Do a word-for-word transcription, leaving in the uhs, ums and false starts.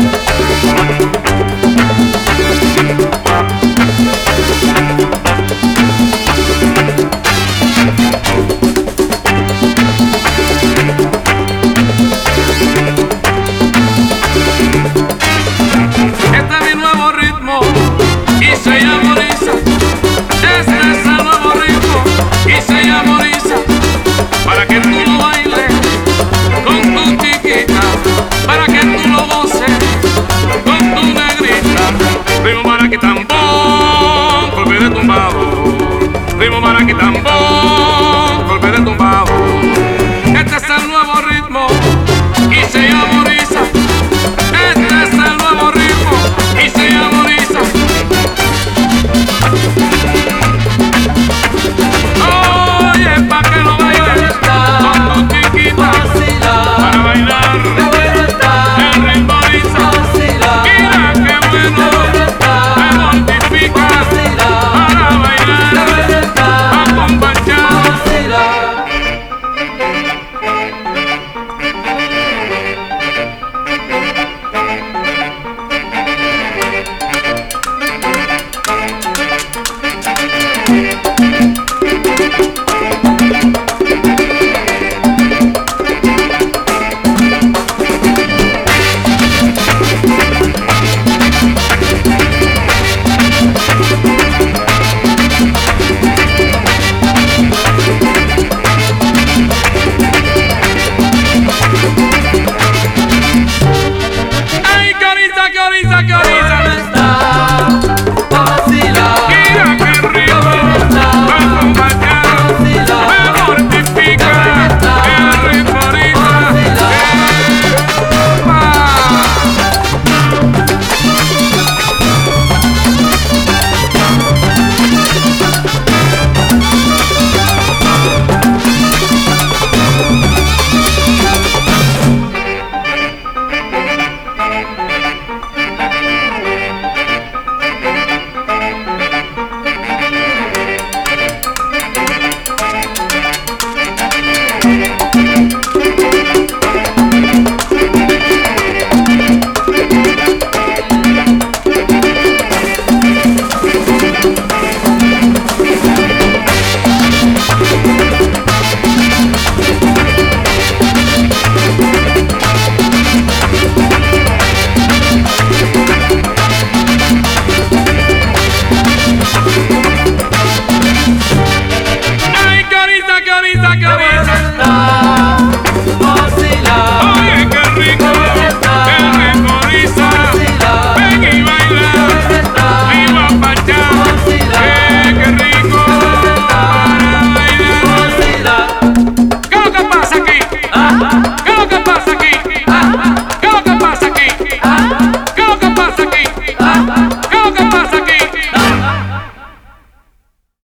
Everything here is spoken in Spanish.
Ritmo maraquí tambor, golpe de tumbado. Este es el nuevo ritmo y se llama Orisa. Este es el nuevo ritmo y se llama Orisa. Oye, pa' que lo bailes con tu chiquita, para bailar el ritmo Orisa. Mira qué bueno, me mortifica para bailar. Ay, carita, carita, carita.